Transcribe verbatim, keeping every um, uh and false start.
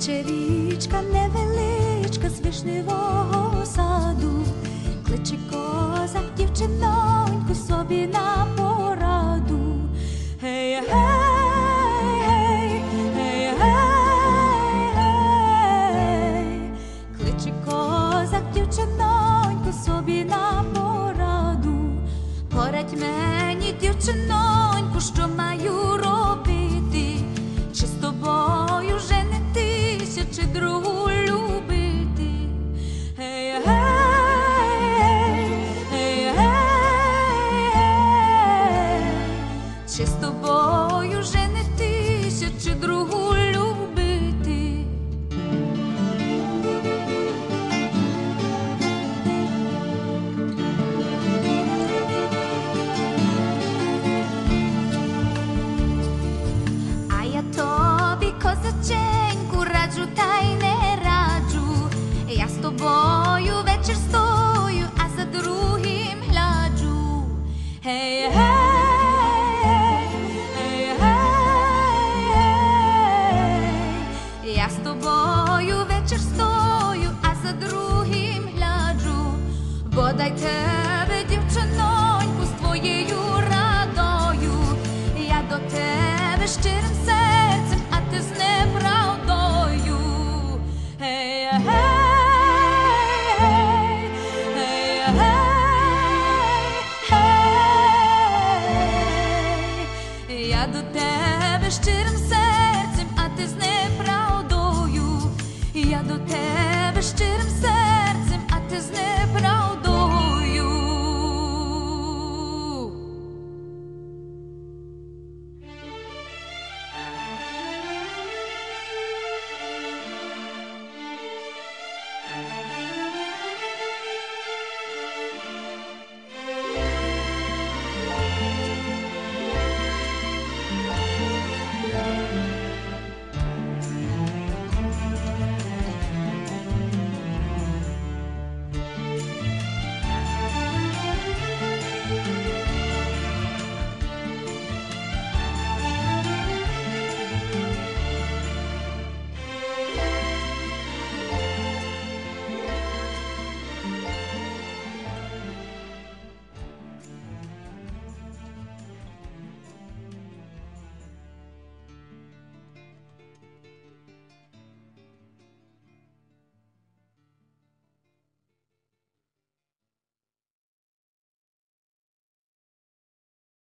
Тече річка невеличка з вишневого саду, кличе козак дівчиноньку собі на пораду. Гей, гей, гей, гей, гей, кличе козак дівчиноньку собі на пораду. Порадь мені, дівчиноньку, що маю робити, чи з тобою женитися, чи другу любити. Гей, гей, гей, гей, гей, чи з тобою женитися, чи другу любити. А я тобі, козаченьку, раджу та й не раджу. Я з тобою вечір стою, а за другим гляджу. Гей, гей, гей, гей, гей, я з тобою вечір стою, а за другим гляджу. Бодай те